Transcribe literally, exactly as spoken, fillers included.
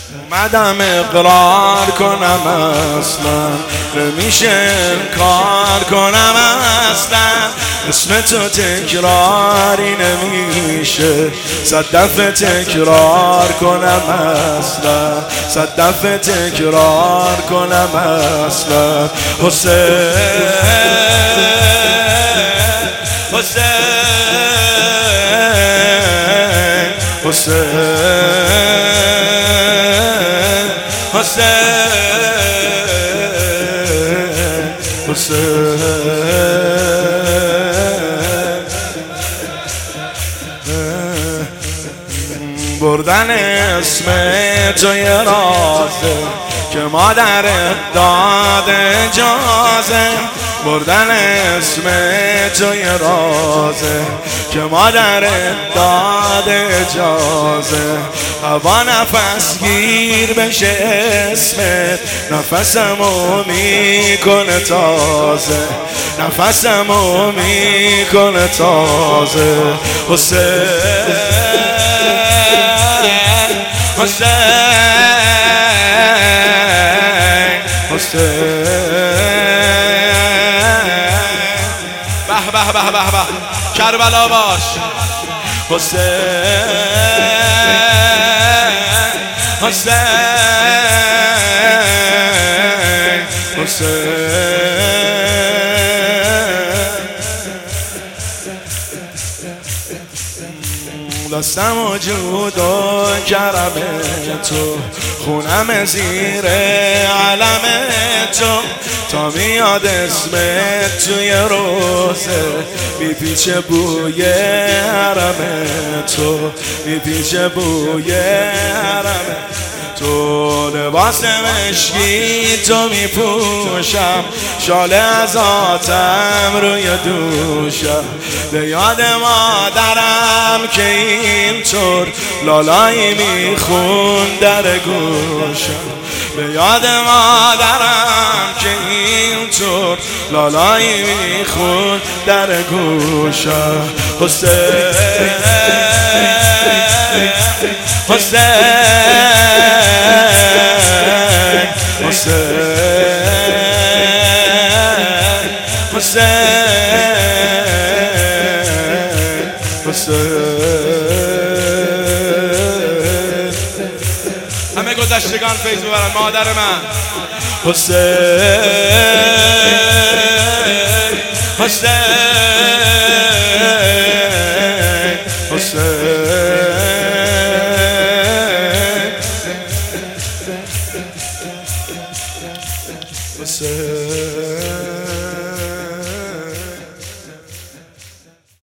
اومدم اقرار کنم اصلا نمیشه انکار کنم اصلا اسم تو تکراری نمیشه صد دفعه تکرار کنم اصلا صد دفعه تکرار کنم اصلا حسین حسین حسین حسین حسین بردن اسم تو یه رازه که مادرت داد اجازه بردن اسم تو یه رازه که مادرت داد اجازه هوا نفس گیر بشه اسمت نفسمو میکنه تازه نفسمو میکنه تازه حسین حسین حسین به به به به به کربلا باش حسین حسین حسین دستم و جود و کرم تو خونم زیر علم تو تا میاد اسمت توی روزه میپیچه بوی حرم تو میپیچه بوی حرم تو لباس مشکی تو میپوشم شاله از آتم روی دوشم به یاد مادرم که اینطور لالایی میخون در گوشم به یاد مادرم که اینطور لالایی میخون در گوشم حسین حسین حسین حسین حسین همه گذشتگان فیض ببرن مادر من حسین حسین حسین حسین